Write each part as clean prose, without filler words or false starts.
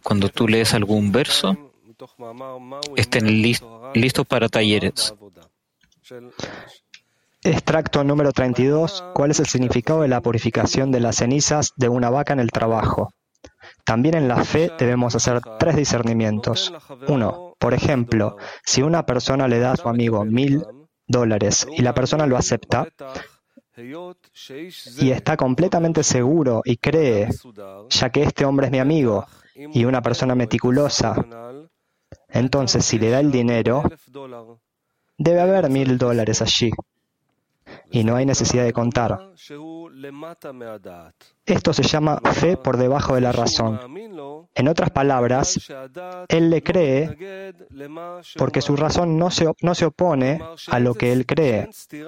cuando tú lees algún verso, estén listos para talleres. Extracto número 32. ¿Cuál es el significado de la purificación de las cenizas de una vaca en el trabajo? También en la fe debemos hacer 3 discernimientos. 1. Por ejemplo, si una persona le da a su amigo $1,000 y la persona lo acepta y está completamente seguro y cree, ya que este hombre es mi amigo y una persona meticulosa, entonces si le da el dinero, debe haber $1,000 allí y no hay necesidad de contar. Esto se llama fe por debajo de la razón. En otras palabras, él le cree porque su razón no se opone a lo que él cree,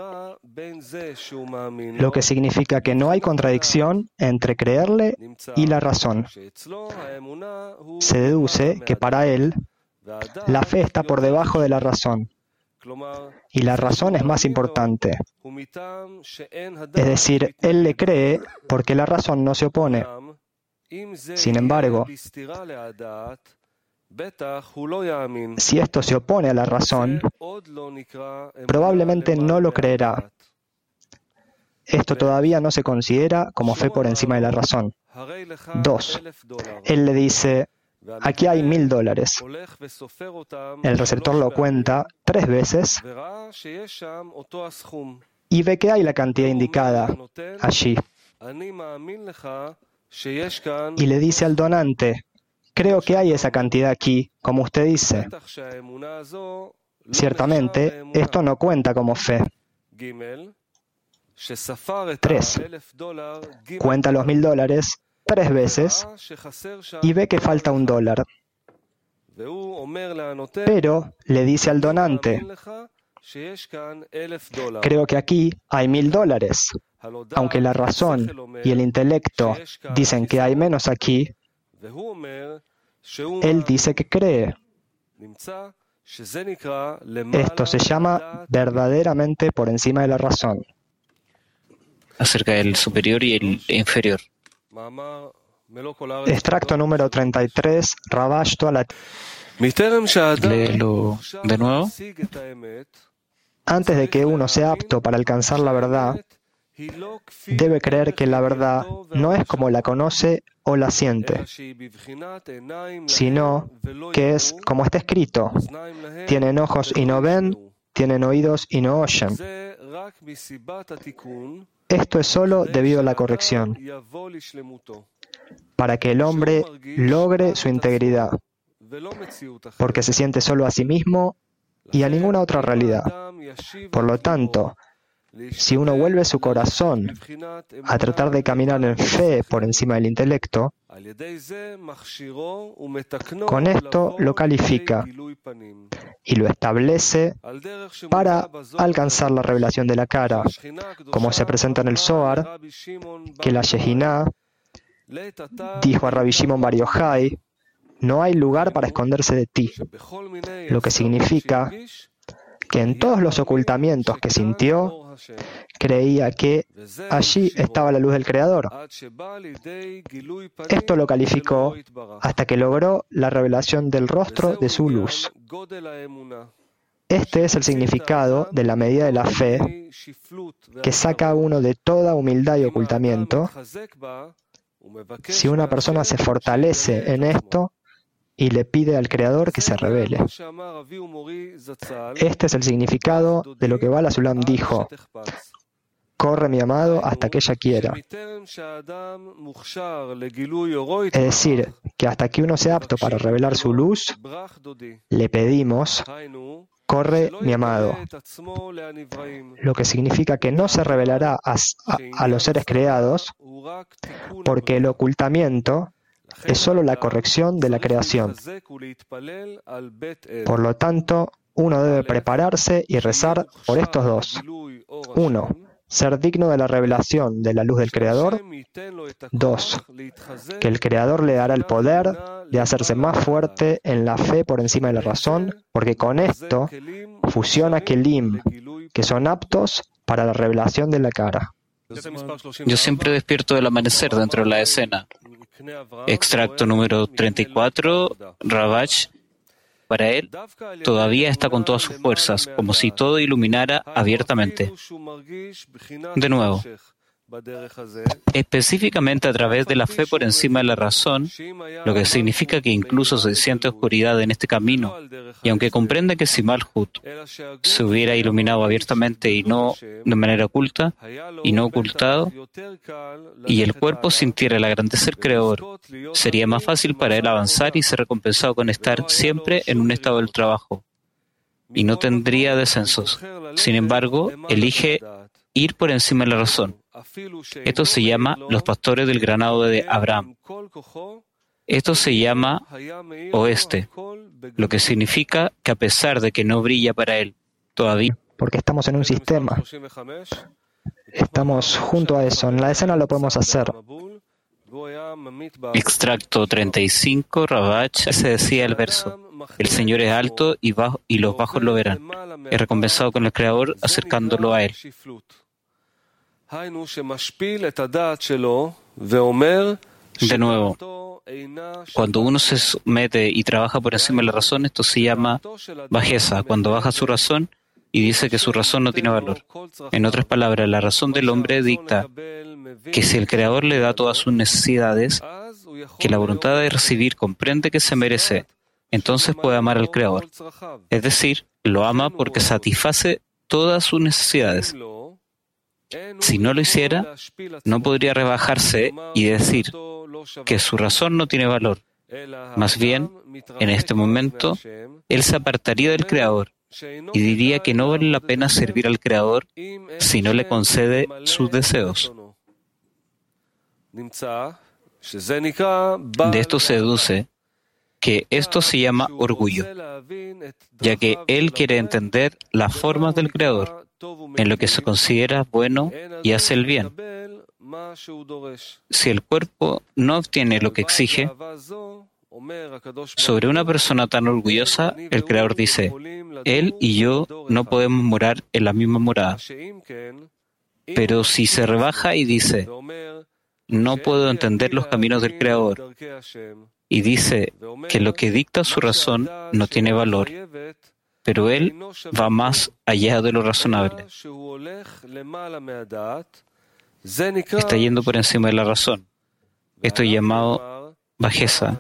lo que significa que no hay contradicción entre creerle y la razón. Se deduce que para él, la fe está por debajo de la razón, y la razón es más importante. Es decir, él le cree porque la razón no se opone. Sin embargo, si esto se opone a la razón, probablemente no lo creerá. Esto todavía no se considera como fe por encima de la razón. 2. Él le dice, aquí hay $1,000. El receptor lo cuenta 3 veces y ve que hay la cantidad indicada allí. Y le dice al donante, creo que hay esa cantidad aquí, como usted dice. Ciertamente, esto no cuenta como fe. 3. Cuenta los $1,000 3 veces y ve que falta $1. Pero le dice al donante, creo que aquí hay $1,000. Aunque la razón y el intelecto dicen que hay menos aquí, él dice que cree. Esto se llama verdaderamente por encima de la razón. Acerca del superior y el inferior. Extracto número 33, Ravash Toalat. Léelo de nuevo. Antes de que uno sea apto para alcanzar la verdad, debe creer que la verdad no es como la conoce o la siente, sino que es como está escrito. Tienen ojos y no ven, tienen oídos y no oyen. Esto es solo debido a la corrección, para que el hombre logre su integridad, porque se siente solo a sí mismo y a ninguna otra realidad. Por lo tanto, si uno vuelve su corazón a tratar de caminar en fe por encima del intelecto, con esto lo califica y lo establece para alcanzar la revelación de la cara, como se presenta en el Zohar, que la Shejiná dijo a Rabbi Shimon Bar Yochai, no hay lugar para esconderse de ti, lo que significa que en todos los ocultamientos que sintió, creía que allí estaba la luz del Creador. Esto lo calificó hasta que logró la revelación del rostro de su luz. Este es el significado de la medida de la fe que saca a uno de toda humildad y ocultamiento. Si una persona se fortalece en esto y le pide al Creador que se revele. Este es el significado de lo que Bala Sulam dijo: corre mi amado hasta que ella quiera. Es decir, que hasta que uno sea apto para revelar su luz, le pedimos: corre mi amado. Lo que significa que no se revelará a los seres creados, porque el ocultamiento es solo la corrección de la creación. Por lo tanto, uno debe prepararse y rezar por estos dos. 1. Ser digno de la revelación de la luz del Creador. 2. Que el Creador le dará el poder de hacerse más fuerte en la fe por encima de la razón, porque con esto fusiona Kelim, que son aptos para la revelación de la cara. Yo siempre despierto del amanecer dentro de la escena. Extracto número 34, Ravach. Para él, todavía está con todas sus fuerzas, como si todo iluminara abiertamente. De nuevo, específicamente a través de la fe por encima de la razón, lo que significa que incluso se siente oscuridad en este camino, y aunque comprende que si Malhut se hubiera iluminado abiertamente y no de manera oculta, y no ocultado, y el cuerpo sintiera la grandeza del Creador, sería más fácil para él avanzar y ser recompensado con estar siempre en un estado del trabajo, y no tendría descensos. Sin embargo, elige ir por encima de la razón. Esto se llama los pastores del granado de Abraham. Esto se llama oeste, lo que significa que a pesar de que no brilla para él todavía, porque estamos en un sistema, estamos junto a eso. En la escena lo podemos hacer. Extracto 35, Ravach, se decía el verso: el Señor es alto y los bajos lo verán. Es recompensado con el Creador acercándolo a él. De nuevo, cuando uno se somete y trabaja por encima de la razón, esto se llama bajeza, cuando baja su razón y dice que su razón no tiene valor. En otras palabras, la razón del hombre dicta que si el Creador le da todas sus necesidades, que la voluntad de recibir comprende que se merece, entonces puede amar al Creador. Es decir, lo ama porque satisface todas sus necesidades. Si no lo hiciera, no podría rebajarse y decir que su razón no tiene valor. Más bien, en este momento, él se apartaría del Creador y diría que no vale la pena servir al Creador si no le concede sus deseos. De esto se deduce que esto se llama orgullo, ya que él quiere entender las formas del Creador, en lo que se considera bueno y hace el bien. Si el cuerpo no obtiene lo que exige, sobre una persona tan orgullosa, el Creador dice: él y yo no podemos morar en la misma morada. Pero si se rebaja y dice: no puedo entender los caminos del Creador, y dice que lo que dicta su razón no tiene valor, pero él va más allá de lo razonable. Está yendo por encima de la razón. Esto es llamado bajeza.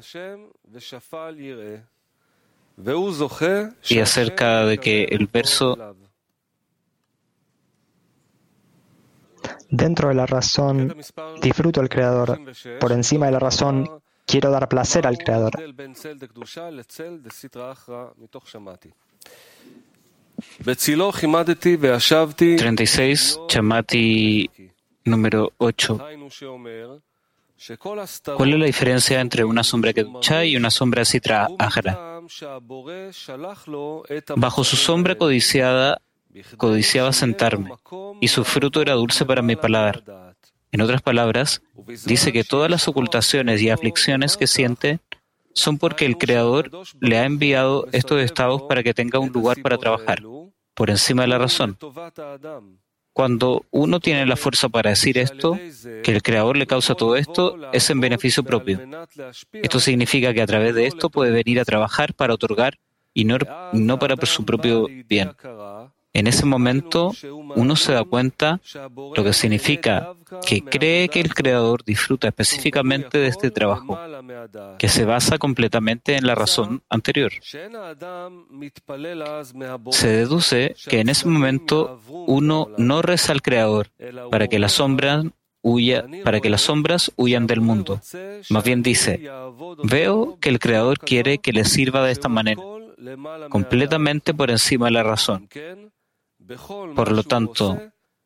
Y acerca de que el verso dentro de la razón disfruto al Creador. Por encima de la razón quiero dar placer al Creador. 36, Chamati número 8. ¿Cuál es la diferencia entre una sombra Kedushá y una sombra Sitra Ahra? Bajo su sombra codiciaba sentarme, y su fruto era dulce para mi paladar. En otras palabras, dice que todas las ocultaciones y aflicciones que siente son porque el Creador le ha enviado estos estados para que tenga un lugar para trabajar, por encima de la razón. Cuando uno tiene la fuerza para decir esto, que el Creador le causa todo esto, es en beneficio propio. Esto significa que a través de esto puede venir a trabajar para otorgar y no para su propio bien. En ese momento, uno se da cuenta lo que significa que cree que el Creador disfruta específicamente de este trabajo, que se basa completamente en la razón anterior. Se deduce que en ese momento uno no reza al Creador para que las sombras huyan del mundo. Más bien dice: veo que el Creador quiere que le sirva de esta manera, completamente por encima de la razón. Por lo tanto,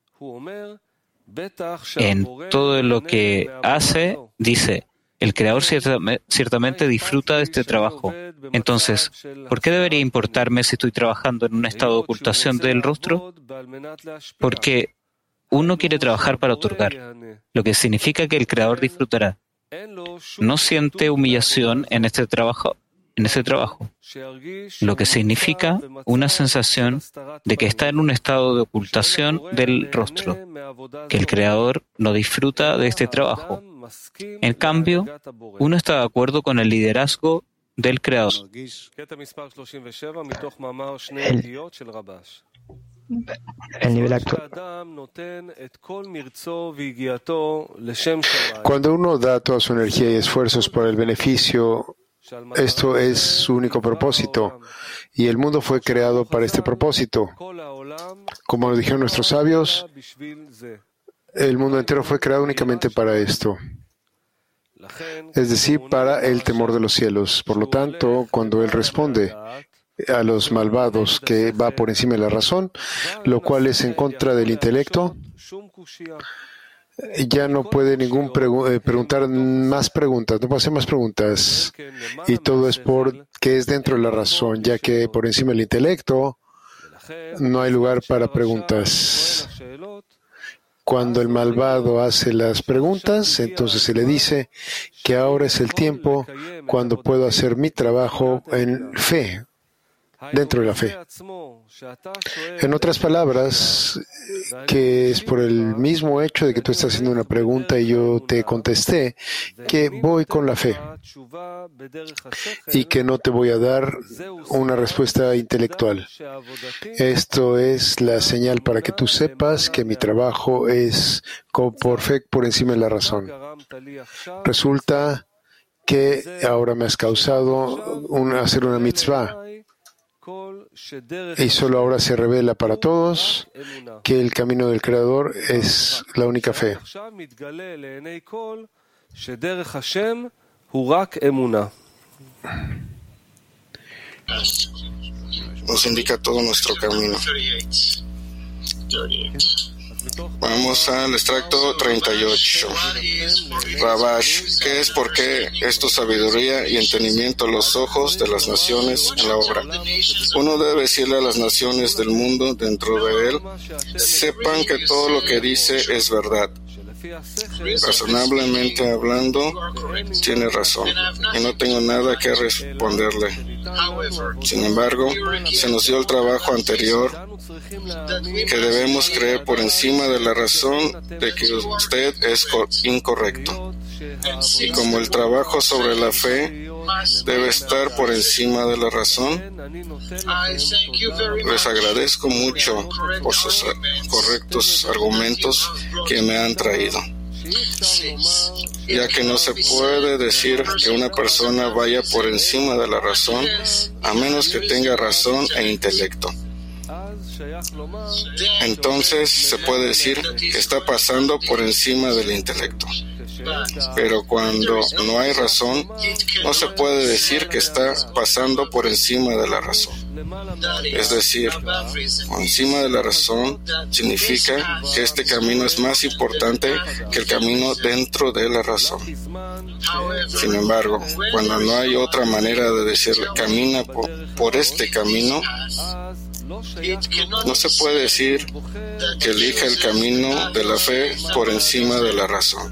en todo lo que hace, dice: el Creador ciertamente disfruta de este trabajo. Entonces, ¿por qué debería importarme si estoy trabajando en un estado de ocultación del rostro? Porque uno quiere trabajar para otorgar, lo que significa que el Creador disfrutará. No siente humillación en este trabajo en ese trabajo, lo que significa una sensación de que está en un estado de ocultación del rostro, que el Creador no disfruta de este trabajo. En cambio, uno está de acuerdo con el liderazgo del Creador. El nivel actual. Cuando uno da toda su energía y esfuerzos para el beneficio, esto es su único propósito, y el mundo fue creado para este propósito. Como lo dijeron nuestros sabios, el mundo entero fue creado únicamente para esto, es decir, para el temor de los cielos. Por lo tanto, cuando Él responde a los malvados que va por encima de la razón, lo cual es en contra del intelecto, ya no puede preguntar más preguntas, no puede hacer más preguntas, y todo es porque es dentro de la razón, ya que por encima del intelecto no hay lugar para preguntas. Cuando el malvado hace las preguntas, entonces se le dice que ahora es el tiempo cuando puedo hacer mi trabajo en fe, dentro de la fe. En otras palabras, que es por el mismo hecho de que tú estás haciendo una pregunta y yo te contesté, que voy con la fe y que no te voy a dar una respuesta intelectual. Esto es la señal para que tú sepas que mi trabajo es por fe por encima de la razón. Resulta que ahora me has causado hacer una mitzvah, y solo ahora se revela para todos que el camino del Creador es la única fe. Nos indica todo nuestro camino. Vamos al extracto 38. Rabash, ¿qué es? ¿Por qué es tu sabiduría y entendimiento a los ojos de las naciones en la obra? Uno debe decirle a las naciones del mundo dentro de él, sepan que todo lo que dice es verdad. Razonablemente hablando, tiene razón, y no tengo nada que responderle. Sin embargo, se nos dio el trabajo anterior que debemos creer por encima de la razón de que usted es incorrecto. Y como el trabajo sobre la fe debe estar por encima de la razón, les agradezco mucho por sus correctos argumentos que me han traído, ya que no se puede decir que una persona vaya por encima de la razón a menos que tenga razón e intelecto. Entonces se puede decir que está pasando por encima del intelecto. Pero cuando no hay razón, no se puede decir que está pasando por encima de la razón. Es decir, por encima de la razón significa que este camino es más importante que el camino dentro de la razón. Sin embargo, cuando no hay otra manera de decirle camina por este camino, no se puede decir que elija el camino de la fe por encima de la razón.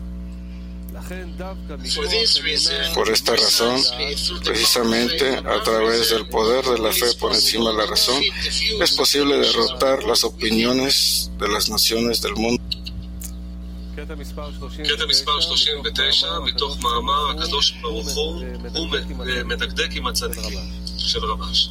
Por esta razón, precisamente a través del poder de la fe por encima de la razón, es posible derrotar las opiniones de las naciones del mundo. קטע מספר 39 מתוך מאמר הקדוש ברוך הוא מדקדק עם הצדיקים של רבש.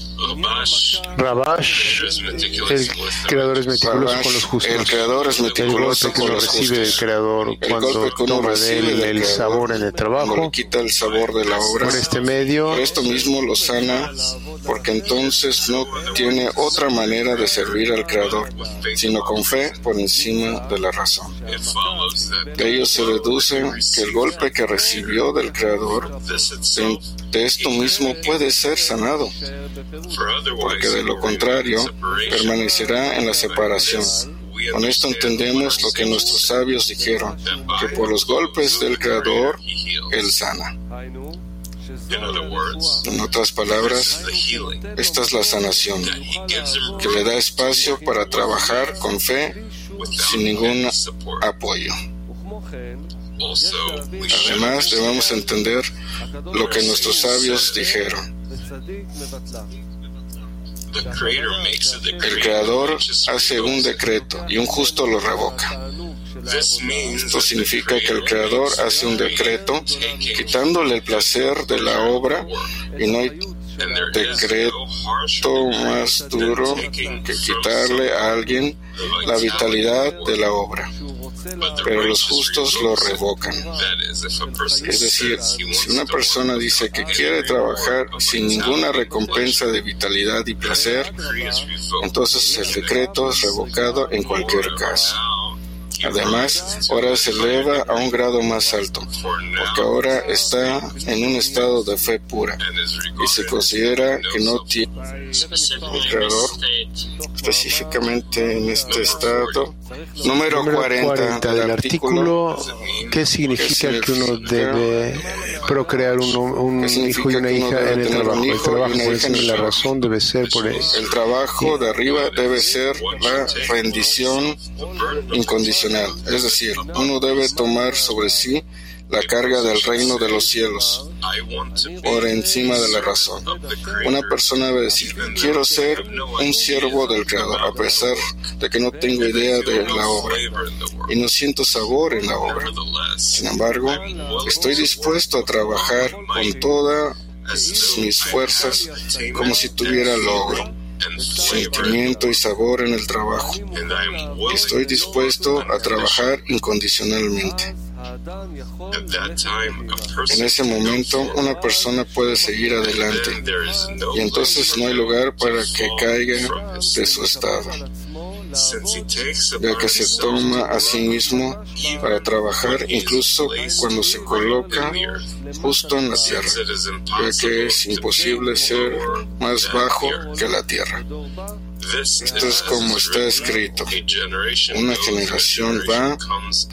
Rabash, el Creador es meticuloso con los justos. El Creador es meticuloso con los justos. Recibe el Creador cuando toma de él el sabor en el trabajo. Le quita el sabor de la obra. Por este medio, por esto mismo lo sana, porque entonces no tiene otra manera de servir al Creador, sino con fe por encima de la razón. De ello se deduce que el golpe que recibió del Creador, de esto mismo puede ser sanado, porque de lo contrario permanecerá en la separación. Con esto entendemos lo que nuestros sabios dijeron, que por los golpes del Creador, Él sana. En otras palabras, esta es la sanación, que le da espacio para trabajar con fe sin ningún apoyo. Además, debemos entender lo que nuestros sabios dijeron. El Creador hace un decreto y un justo lo revoca. Esto significa que el Creador hace un decreto quitándole el placer de la obra, y no hay decreto más duro que quitarle a alguien la vitalidad de la obra. Pero los justos lo revocan. Es decir, si una persona dice que quiere trabajar sin ninguna recompensa de vitalidad y placer, entonces el decreto es revocado en cualquier caso. Además, ahora se eleva a un grado más alto, porque ahora está en un estado de fe pura y se considera que no tiene un creador. Específicamente en este estado, número 40 del artículo, ¿qué significa que uno debe procrear un hijo y una hija en el trabajo? El trabajo por encima de la razón debe ser por él. El trabajo de arriba debe ser la rendición incondicional. Es decir, uno debe tomar sobre sí la carga del reino de los cielos por encima de la razón. Una persona debe decir: quiero ser un siervo del Creador, a pesar de que no tengo idea de la obra y no siento sabor en la obra. Sin embargo, estoy dispuesto a trabajar con todas mis fuerzas como si tuviera logro, sentimiento y sabor en el trabajo. Estoy dispuesto a trabajar incondicionalmente. En ese momento, una persona puede seguir adelante, y entonces no hay lugar para que caiga de su estado, ya que se toma a sí mismo para trabajar incluso cuando se coloca justo en la tierra, ya que es imposible ser más bajo que la tierra. Esto es como está escrito: una generación va